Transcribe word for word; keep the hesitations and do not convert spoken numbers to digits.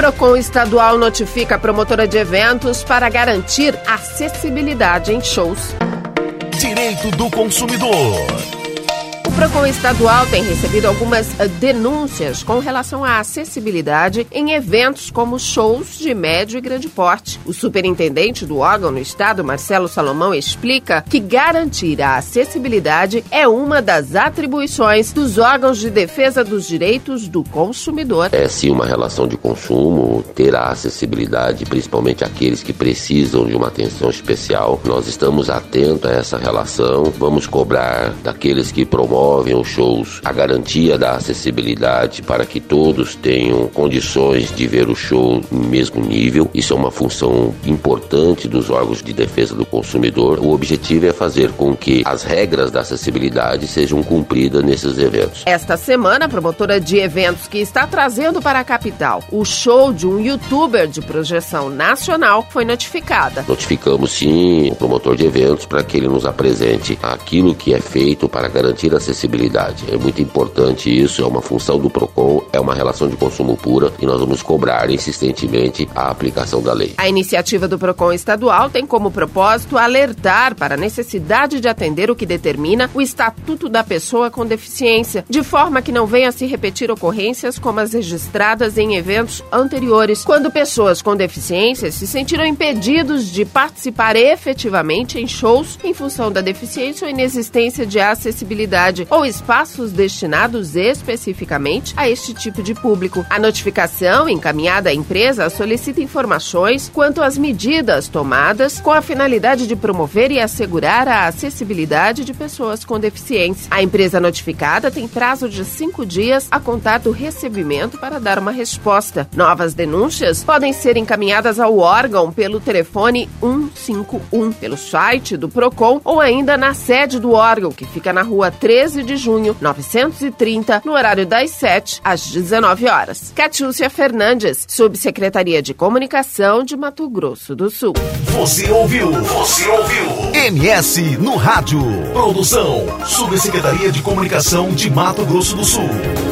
Procon Estadual notifica a promotora de eventos para garantir acessibilidade em shows. Direito do consumidor. O Procon Estadual tem recebido algumas denúncias com relação à acessibilidade em eventos como shows de médio e grande porte. O superintendente do órgão no estado, Marcelo Salomão, explica que garantir a acessibilidade é uma das atribuições dos órgãos de defesa dos direitos do consumidor. É sim uma relação de consumo, ter a acessibilidade, principalmente aqueles que precisam de uma atenção especial. Nós estamos atentos a essa relação, vamos cobrar daqueles que promovem os shows a garantia da acessibilidade para que todos tenham condições de ver o show no mesmo nível. Isso é uma função importante dos órgãos de defesa do consumidor. O objetivo é fazer com que as regras da acessibilidade sejam cumpridas nesses eventos. Esta semana, a promotora de eventos que está trazendo para a capital o show de um youtuber de projeção nacional foi notificada. Notificamos sim o promotor de eventos para que ele nos apresente aquilo que é feito para garantir a acessibilidade. É muito importante isso, é uma função do Procon, é uma relação de consumo pura e nós vamos cobrar insistentemente a aplicação da lei. A iniciativa do Procon Estadual tem como propósito alertar para a necessidade de atender o que determina o Estatuto da Pessoa com Deficiência, de forma que não venha a se repetir ocorrências como as registradas em eventos anteriores, quando pessoas com deficiência se sentiram impedidos de participar efetivamente em shows em função da deficiência ou inexistência de acessibilidade ou espaços destinados especificamente a este tipo de público. A notificação encaminhada à empresa solicita informações quanto às medidas tomadas com a finalidade de promover e assegurar a acessibilidade de pessoas com deficiência. A empresa notificada tem prazo de cinco dias a contar do recebimento para dar uma resposta. Novas denúncias podem ser encaminhadas ao órgão pelo telefone um cinco um, pelo site do Procon ou ainda na sede do órgão, que fica na rua treze de junho, novecentos e trinta, no horário das sete às dezenove horas. Catiúcia Fernandes, Subsecretaria de Comunicação de Mato Grosso do Sul. Você ouviu? Você ouviu? M S no rádio. Produção, Subsecretaria de Comunicação de Mato Grosso do Sul.